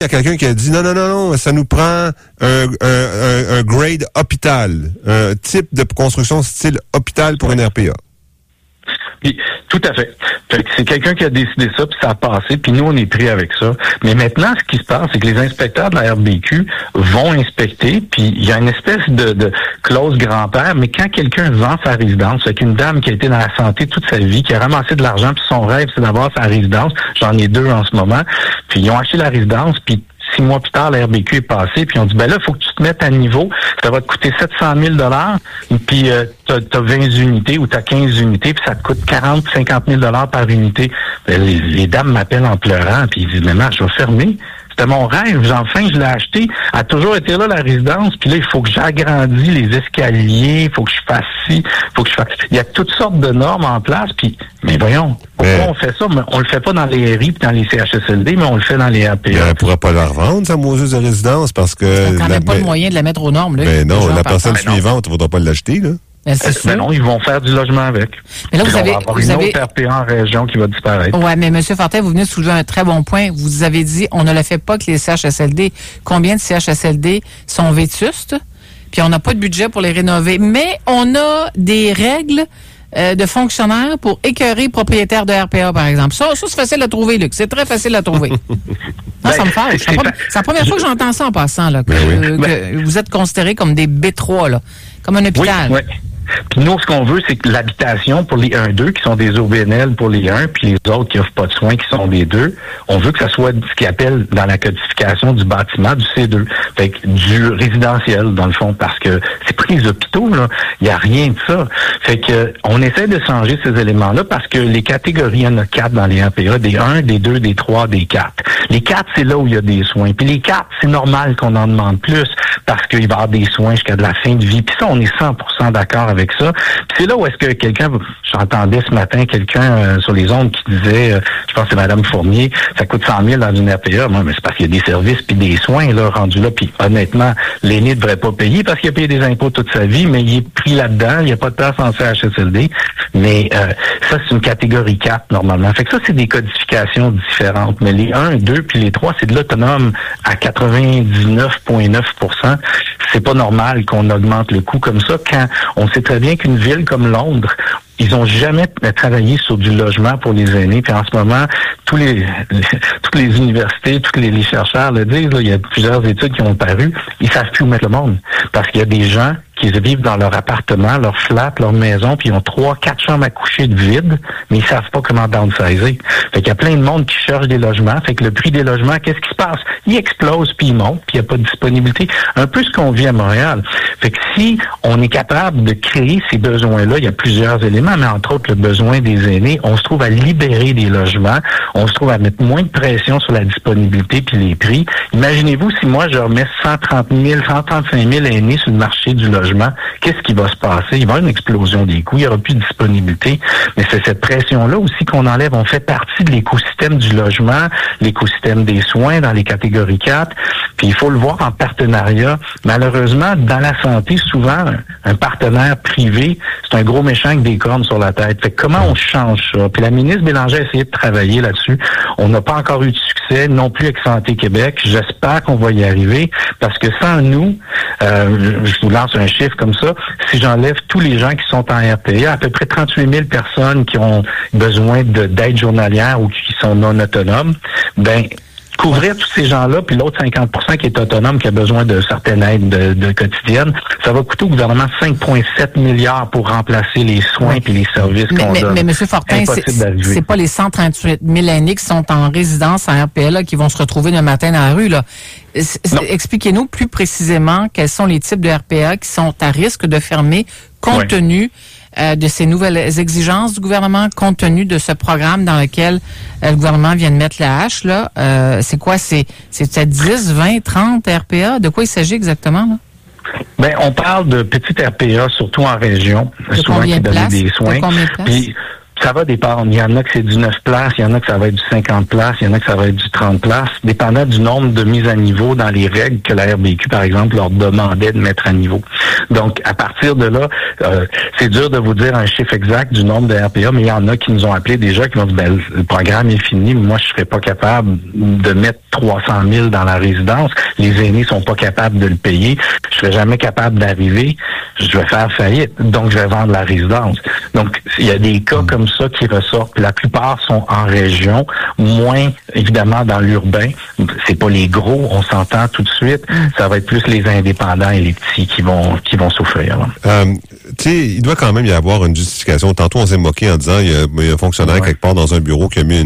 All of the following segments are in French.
Il y a quelqu'un qui a dit non, ça nous prend un grade hôpital, un type de construction style hôpital pour une RPA. Puis, tout à fait. Fait que c'est quelqu'un qui a décidé ça, puis ça a passé, puis nous, on est pris avec ça. Mais maintenant, ce qui se passe, c'est que les inspecteurs de la RBQ vont inspecter, puis il y a une espèce de clause grand-père, mais quand quelqu'un vend sa résidence, c'est qu'une dame qui a été dans la santé toute sa vie, qui a ramassé de l'argent, puis son rêve, c'est d'avoir sa résidence, j'en ai 2 en ce moment, puis ils ont acheté la résidence, puis 6 mois plus tard, la RBQ est passée, puis on dit, ben là, il faut que tu te mettes à niveau, ça va te coûter 700 000 puis t'as 20 unités ou t'as 15 unités, puis ça te coûte 50 000 par unité. Ben, les dames m'appellent en pleurant, puis ils disent, maman, je vais fermer. C'était mon rêve. Enfin, je l'ai acheté. Elle a toujours été là, la résidence. Puis là, il faut que j'agrandisse les escaliers. Il faut que je fasse ci. Il y a toutes sortes de normes en place. Puis, mais voyons, pourquoi on fait ça? Mais on le fait pas dans les RI et dans les CHSLD, mais on le fait dans les RPA. On ne pourra pas la revendre, sa moseuse de résidence, parce que... C'est quand même pas le moyen de la mettre aux normes, là. Mais non, la personne suivante ne voudra pas l'acheter, là. Ben non, ils vont faire du logement avec. Mais là, vous avez une autre RPA en région qui va disparaître. Ouais, mais M. Fortin, vous venez de soulever un très bon point. Vous avez dit, on ne le fait pas que les CHSLD. Combien de CHSLD sont vétustes? Puis on n'a pas de budget pour les rénover. Mais on a des règles de fonctionnaires pour écœurer propriétaires de RPA, par exemple. Ça, c'est facile à trouver, Luc. C'est très facile à trouver. Non, ça me fâche. C'est la première fois que j'entends ça en passant, là. Que vous êtes considérés comme des B3, là. Comme un hôpital. Oui. Puis nous, ce qu'on veut, c'est que l'habitation pour les 1-2, qui sont des OBNL pour les 1, puis les autres qui offrent pas de soins, qui sont des 2, on veut que ça soit ce qu'ils appellent dans la codification du bâtiment, du C2. Fait que du résidentiel, dans le fond, parce que c'est pas les hôpitaux, là. Il y a rien de ça. Fait que on essaie de changer ces éléments-là parce que les catégories, il y en a 4 dans les RPA, des 1, des 2, des 3, des 4. Les 4, c'est là où il y a des soins. Puis les 4, c'est normal qu'on en demande plus parce qu'il va y avoir des soins jusqu'à de la fin de vie. Puis ça, on est 100% d'accord avec ça. Puis c'est là où est-ce que j'entendais ce matin quelqu'un sur les ondes qui disait, je pense que c'est Mme Fournier, ça coûte 100 000 dans une RPA. Moi, mais c'est parce qu'il y a des services puis des soins là rendus là. Puis honnêtement, l'aîné ne devrait pas payer parce qu'il a payé des impôts toute sa vie, mais il est pris là-dedans. Il n'y a pas de place en CHSLD. Mais ça, c'est une catégorie 4 normalement. Fait que ça, c'est des codifications différentes. Mais les 1, 2 puis les 3, c'est de l'autonome à 99,9%. C'est pas normal qu'on augmente le coût comme ça quand on sait très bien qu'une ville comme Londres, ils ont jamais travaillé sur du logement pour les aînés. Puis en ce moment, toutes les universités, tous les chercheurs le disent, là, il y a plusieurs études qui ont paru, ils savent plus où mettre le monde. Parce qu'il y a des gens qui vivent dans leur appartement, leur flat, leur maison, puis ils ont 3-4 chambres à coucher de vide, mais ils savent pas comment downsizer. Fait qu'il y a plein de monde qui cherche des logements. Fait que le prix des logements, qu'est-ce qui se passe? Il explose, puis il monte, puis il n'y a pas de disponibilité. Un peu ce qu'on vit à Montréal. Fait que si on est capable de créer ces besoins-là, il y a plusieurs éléments, mais entre autres le besoin des aînés, on se trouve à libérer des logements, on se trouve à mettre moins de pression sur la disponibilité puis les prix. Imaginez-vous si moi je remets 135 000 aînés sur le marché du logement, qu'est-ce qui va se passer? Il va y avoir une explosion des coûts, il n'y aura plus de disponibilité, mais c'est cette pression-là aussi qu'on enlève. On fait partie de l'écosystème du logement, l'écosystème des soins dans les catégories 4, puis il faut le voir en partenariat. Malheureusement, dans la santé, souvent, un partenaire privé, c'est un gros méchant avec des cornes sur la tête. Fait que comment on change ça? Puis la ministre Bélanger a essayé de travailler là-dessus. On n'a pas encore eu de succès, non plus avec Santé Québec. J'espère qu'on va y arriver, parce que sans nous, je vous lance un chiffre comme ça, si j'enlève tous les gens qui sont en RPA, à peu près 38 000 personnes qui ont besoin d'aide journalière ou qui sont non autonomes, ben couvrir tous ces gens-là, puis l'autre 50% qui est autonome, qui a besoin de certaines aides de quotidienne, ça va coûter au gouvernement 5,7 milliards pour remplacer les soins et les services qu'on donne. Mais M. Fortin, c'est pas les 138 000 aînés qui sont en résidence en RPA là, qui vont se retrouver le matin dans la rue, là. Expliquez-nous plus précisément quels sont les types de RPA qui sont à risque de fermer compte tenu de ces nouvelles exigences du gouvernement, compte tenu de ce programme dans lequel le gouvernement vient de mettre la hache, là. C'est quoi? C'est 10, 20, 30 RPA? De quoi il s'agit exactement, là? Ben, on parle de petites RPA, surtout en région, souvent qui donnent des soins. Puis Ça va dépendre. Il y en a que c'est du 9 places, il y en a que ça va être du 50 places, il y en a que ça va être du 30 places, dépendant du nombre de mises à niveau dans les règles que la RBQ, par exemple, leur demandait de mettre à niveau. Donc, à partir de là, c'est dur de vous dire un chiffre exact du nombre de RPA, mais il y en a qui nous ont appelés déjà, qui m'ont dit, ben, le programme est fini, moi, je serais pas capable de mettre 300 000 dans la résidence. Les aînés sont pas capables de le payer. Je serais jamais capable d'arriver. Je vais faire faillite. Donc, je vais vendre la résidence. Donc, il y a des cas comme ça qui ressortent. La plupart sont en région, moins, évidemment, dans l'urbain. C'est pas les gros, on s'entend tout de suite. Ça va être plus les indépendants et les petits qui vont souffrir. Tu sais, il doit quand même y avoir une justification. Tantôt, on s'est moqué en disant, il y a un fonctionnaire quelque part dans un bureau qui a mis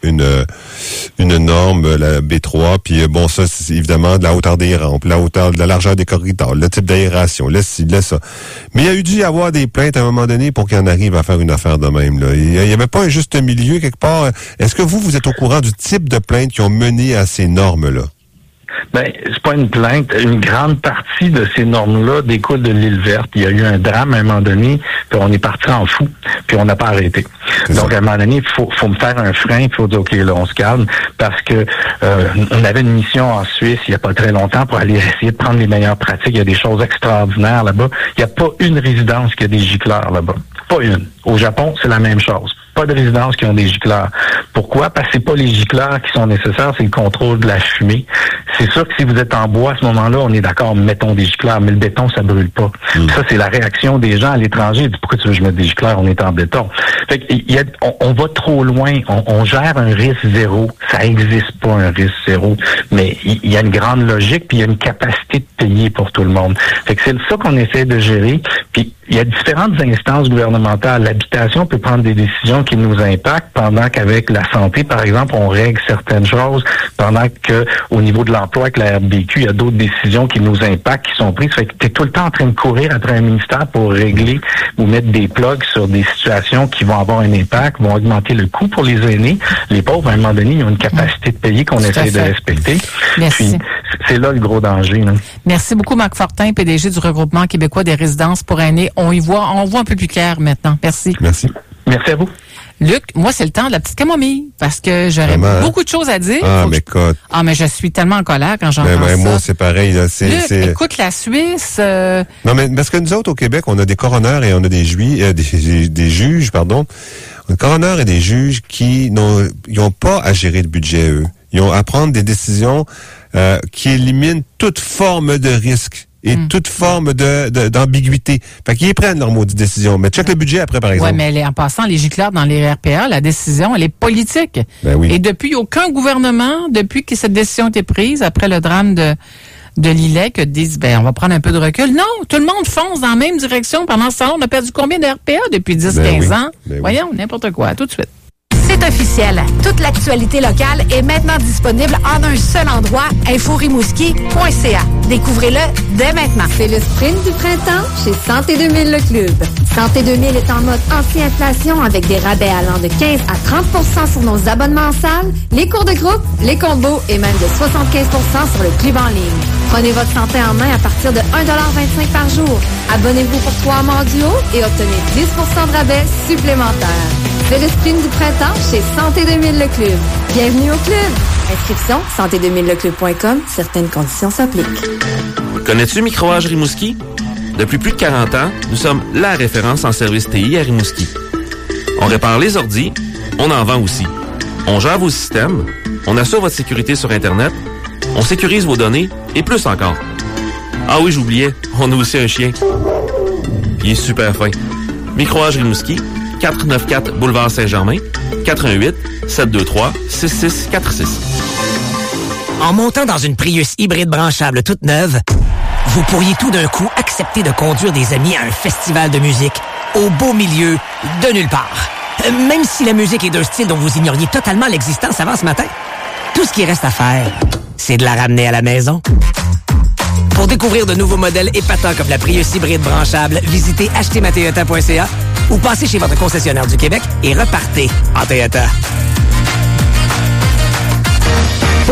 une norme, la B3, puis bon, ça, c'est évidemment de la hauteur des rampes, la hauteur, de la largeur des corridors, le type d'aération, là, ça. Mais il y a eu dû y avoir des plaintes à un moment donné pour qu'il en arrive à faire une affaire de même, là. Il y avait pas un juste milieu quelque part. Est-ce que vous êtes au courant du type de plaintes qui ont mené à ces normes-là? Ben, c'est pas une plainte. Une grande partie de ces normes-là découle de l'île verte. Il y a eu un drame à un moment donné, puis on est parti en fou, puis on n'a pas arrêté. Donc, à un moment donné, il faut me faire un frein, il faut dire, OK, là, on se calme, parce que on avait une mission en Suisse il n'y a pas très longtemps pour aller essayer de prendre les meilleures pratiques. Il y a des choses extraordinaires là-bas. Il n'y a pas une résidence qui a des gicleurs là-bas. Pas une. Au Japon, c'est la même chose. Pas de résidences qui ont des gicleurs. Pourquoi? Parce que c'est pas les gicleurs qui sont nécessaires, c'est le contrôle de la fumée. C'est sûr que si vous êtes en bois, à ce moment-là, on est d'accord, mettons des gicleurs, mais le béton, ça brûle pas. Ça, c'est la réaction des gens à l'étranger. Ils disent, pourquoi tu veux que je mette des gicleurs? On est en béton. Fait que, on va trop loin. On gère un risque zéro. Ça existe pas, un risque zéro. Mais il y a une grande logique, puis il y a une capacité de payer pour tout le monde. Fait que c'est ça qu'on essaie de gérer. Puis, il y a différentes instances gouvernementales. L'habitation peut prendre des décisions qui nous impactent, pendant qu'avec la santé, par exemple, on règle certaines choses, pendant que au niveau de l'emploi avec la RBQ, il y a d'autres décisions qui nous impactent, qui sont prises. Fait que tu es tout le temps en train de courir après un ministère pour régler ou mettre des plugs sur des situations qui vont avoir un impact, vont augmenter le coût pour les aînés. Les pauvres, à un moment donné, ils ont une capacité de payer qu'on essaie de respecter. Merci. Puis, c'est là le gros danger. Là. Merci beaucoup, Marc Fortin, PDG du Regroupement québécois des résidences pour aînés. On voit un peu plus clair maintenant. Merci. Merci. Merci à vous. Luc, moi, c'est le temps de la petite camomille, parce que j'aurais beaucoup de choses à dire. Mais je suis tellement en colère quand j'entends ça. Moi, c'est pareil. Là. Luc, écoute, la Suisse... Non, mais parce que nous autres, au Québec, on a des coroners et on a des juges, pardon. Des coroners et des juges qui n'ont pas à gérer le budget, eux. Ils ont à prendre des décisions qui éliminent toute forme de risque et toute forme d'ambiguïté. Fait qu'ils prennent leur maudite décision. Mais check le budget après, par exemple. Oui, mais en passant, les gicleurs dans les RPA, la décision, elle est politique. Ben oui. Et depuis aucun gouvernement, depuis que cette décision a été prise, après le drame de Lillet, que disent, on va prendre un peu de recul. Non, tout le monde fonce dans la même direction. Pendant ce temps-là, on a perdu combien de RPA depuis 10-15 ans? Voyons, n'importe quoi. Tout de suite. C'est officiel. Toute l'actualité locale est maintenant disponible en un seul endroit, inforimouski.ca. Découvrez-le dès maintenant. C'est le sprint du printemps chez Santé 2000 Le Club. Santé 2000 est en mode anti-inflation avec des rabais allant de 15 à 30% sur nos abonnements en salle, les cours de groupe, les combos et même de 75% sur le club en ligne. Prenez votre santé en main à partir de 1,25$ par jour. Abonnez-vous pour 3 mois en duo et obtenez 10% de rabais supplémentaires. C'est le sprint du printemps chez Santé 2000 Le Club. Bienvenue au club. Inscription santé2000leclub.com. Certaines conditions s'appliquent. Connais-tu Microage Rimouski? Depuis plus de 40 ans, nous sommes la référence en service TI à Rimouski. On répare les ordis, on en vend aussi. On gère vos systèmes, on assure votre sécurité sur Internet, on sécurise vos données et plus encore. Ah oui, j'oubliais, on a aussi un chien. Il est super fin. Microage Rimouski, 494 Boulevard Saint-Germain, 88-723-6646. En montant dans une Prius hybride branchable toute neuve, vous pourriez tout d'un coup accepter de conduire des amis à un festival de musique au beau milieu de nulle part. Même si la musique est d'un style dont vous ignoriez totalement l'existence avant ce matin. Tout ce qui reste à faire, c'est de la ramener à la maison. Pour découvrir de nouveaux modèles épatants comme la Prius hybride branchable, visitez achetezmatoyota.ca ou passez chez votre concessionnaire du Québec et repartez en Toyota.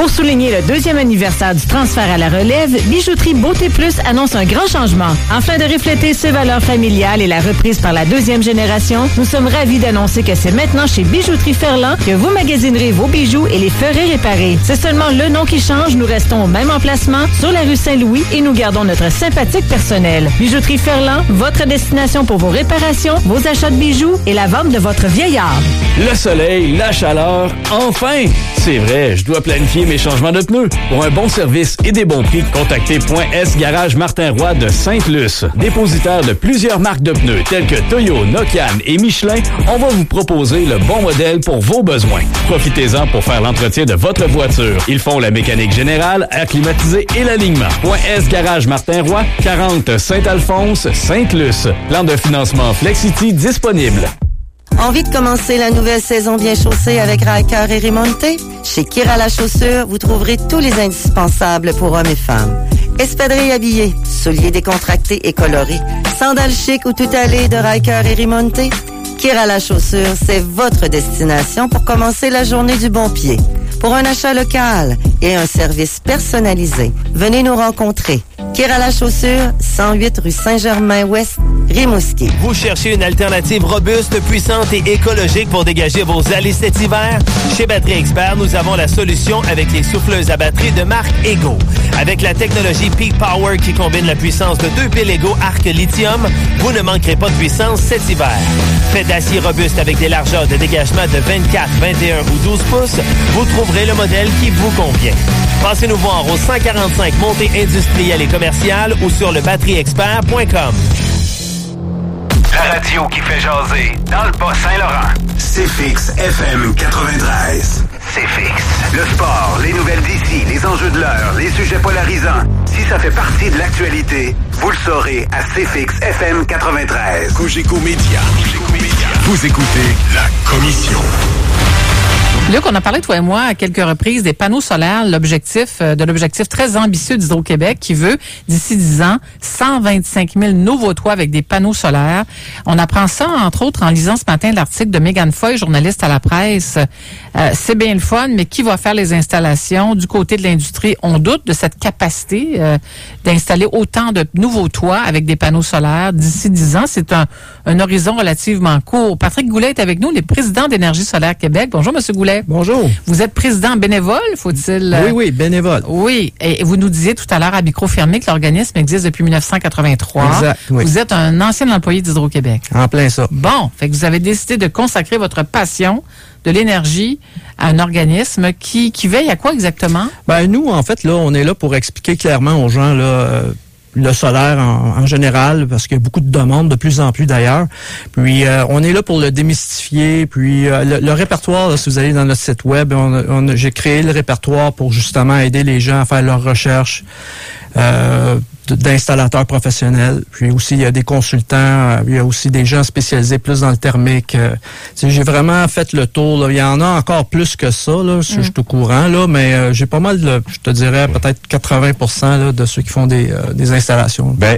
Pour souligner le 2e anniversaire du transfert à la relève, Bijouterie Beauté Plus annonce un grand changement. Afin de refléter ses valeurs familiales et la reprise par la 2e génération, nous sommes ravis d'annoncer que c'est maintenant chez Bijouterie Ferland que vous magasinerez vos bijoux et les ferez réparer. C'est seulement le nom qui change, nous restons au même emplacement sur la rue Saint-Louis et nous gardons notre sympathique personnel. Bijouterie Ferland, votre destination pour vos réparations, vos achats de bijoux et la vente de votre vieil art. Le soleil, la chaleur, enfin! C'est vrai, je dois planifier mes changements de pneus. Pour un bon service et des bons prix, contactez .S Garage Martin Roy de Sainte-Luce. Dépositaire de plusieurs marques de pneus telles que Toyo, Nokian et Michelin, on va vous proposer le bon modèle pour vos besoins. Profitez-en pour faire l'entretien de votre voiture. Ils font la mécanique générale, air climatisé et l'alignement. .S Garage Martin Roy, 40 Saint-Alphonse, Sainte-Luce. Plan de financement Flexity disponible. Envie de commencer la nouvelle saison bien chaussée avec Riker et Rimonte? Chez Kira la chaussure, vous trouverez tous les indispensables pour hommes et femmes. Espadrilles habillés, souliers décontractés et colorés, sandales chic ou tout allées de Riker et Rimonte? Kira la chaussure, c'est votre destination pour commencer la journée du bon pied. Pour un achat local et un service personnalisé, venez nous rencontrer. Kira la chaussure, 108 rue Saint-Germain-Ouest, Rimouski. Vous cherchez une alternative robuste, puissante et écologique pour dégager vos allées cet hiver? Chez Batterie Expert, nous avons la solution avec les souffleuses à batterie de marque Ego. Avec la technologie Peak Power qui combine la puissance de 2 piles Ego Arc Lithium, vous ne manquerez pas de puissance cet hiver. Fait d'acier robuste avec des largeurs de dégagement de 24, 21 ou 12 pouces, vous trouverez le modèle qui vous convient. Passez nous voir au 145 Montée industrielle et commerciale ou sur le batterieexpert.com. La radio qui fait jaser dans le Bas-Saint-Laurent. C'est fixe FM 93. C'est fixe. Le sport, les nouvelles d'ici, les enjeux de l'heure, les sujets polarisants. Si ça fait partie de l'actualité, vous le saurez à CFX FM 93. Cogeco Média. Vous écoutez La Commission. Luc, on a parlé, toi et moi, à quelques reprises des panneaux solaires, l'objectif très ambitieux d'Hydro-Québec qui veut, d'ici 10 ans, 125 000 nouveaux toits avec des panneaux solaires. On apprend ça, entre autres, en lisant ce matin l'article de Mégane Foy, journaliste à la presse. C'est bien le fun, mais qui va faire les installations? Du côté de l'industrie, on doute de cette capacité d'installer autant de nouveaux toits avec des panneaux solaires d'ici 10 ans. C'est un horizon relativement court. Patrick Goulet est avec nous, le président d'Énergie solaire Québec. Bonjour, Monsieur Goulet. Bonjour. Vous êtes président bénévole, faut-il? Oui, bénévole. Oui, et vous nous disiez tout à l'heure à micro fermé que l'organisme existe depuis 1983. Exact, oui. Vous êtes un ancien employé d'Hydro-Québec. En plein ça. Bon, fait que vous avez décidé de consacrer votre passion de l'énergie à un organisme qui veille à quoi exactement? Ben nous, en fait, là, on est là pour expliquer clairement aux gens, là, le solaire en général, parce qu'il y a beaucoup de demandes, de plus en plus d'ailleurs. Puis, on est là pour le démystifier. Puis, le répertoire, là, si vous allez dans notre site web, j'ai créé le répertoire pour justement aider les gens à faire leurs recherches d'installateurs professionnels. Puis aussi, il y a des consultants, il y a aussi des gens spécialisés plus dans le thermique. J'ai vraiment fait le tour. Là. Il y en a encore plus que ça, là, je suis au courant, là, mais j'ai pas mal, je te dirais, peut-être 80% là, de ceux qui font des installations. Ben,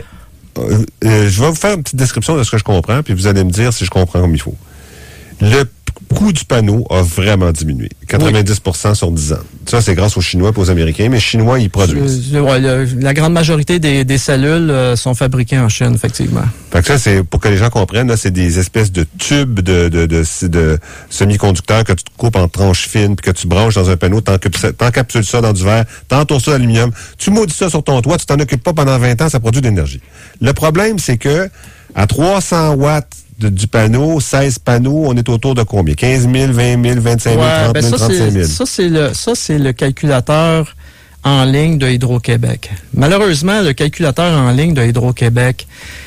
je vais vous faire une petite description de ce que je comprends, puis vous allez me dire si je comprends comme il faut. Le coût du panneau a vraiment diminué. 90% sur 10 ans. Ça, c'est grâce aux Chinois et aux Américains, mais les Chinois, ils produisent. La grande majorité des cellules sont fabriquées en Chine, effectivement. Fait que ça, c'est pour que les gens comprennent, là, c'est des espèces de tubes de semi-conducteurs que tu te coupes en tranches fines puis que tu branches dans un panneau, t'encapsules ça dans du verre, t'entoures ça d'aluminium, tu maudis ça sur ton toit, tu t'en occupes pas pendant 20 ans, ça produit de l'énergie. Le problème, c'est que à 300 watts du panneau, 16 panneaux, on est autour de combien? 15 000, 20 000, 25 000, 30 000, 35 000. Ça, c'est le calculateur en ligne de Hydro-Québec. Malheureusement, le calculateur en ligne de Hydro-Québec,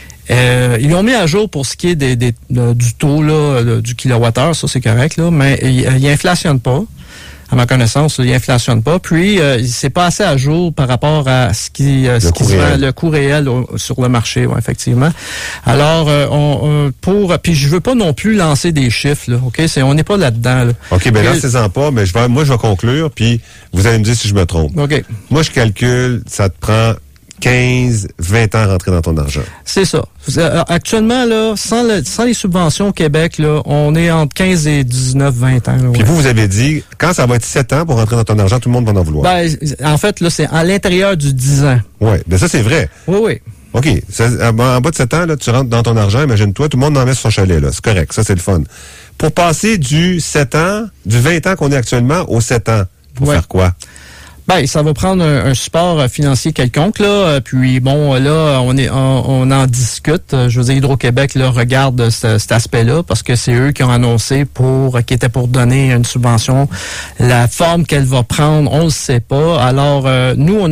ils l'ont mis à jour pour ce qui est du taux là, du kilowattheure, ça c'est correct, là, mais il inflationne pas. À ma connaissance, il inflationne pas. Puis, c'est pas assez à jour par rapport à ce qui se vend, le coût réel sur le marché, ouais, effectivement. Alors, puis je veux pas non plus lancer des chiffres, là, OK? On n'est pas là-dedans, là. OK, ben lancez-en pas, mais je vais conclure, puis vous allez me dire si je me trompe. OK. Moi, je calcule, ça te prend 15, 20 ans rentrer dans ton argent. C'est ça. Actuellement, là, sans les subventions au Québec, là, on est entre 15 et 19, 20 ans. Là, Puis vous avez dit, quand ça va être 7 ans pour rentrer dans ton argent, tout le monde va en vouloir. Ben, en fait, là, c'est à l'intérieur du 10 ans. Oui, ben ça, c'est vrai. Oui, oui. OK. En bas de 7 ans, là, tu rentres dans ton argent, imagine-toi, tout le monde en met sur son chalet, là. C'est correct. Ça, c'est le fun. Pour passer du 7 ans, du 20 ans qu'on est actuellement au 7 ans, pour faire quoi? Ben, ça va prendre un support financier quelconque, là. Puis bon, là, on en discute. Je veux dire, Hydro-Québec, là, regarde cet aspect-là parce que c'est eux qui ont annoncé qui étaient pour donner une subvention. La forme qu'elle va prendre, on le sait pas. Alors, nous, on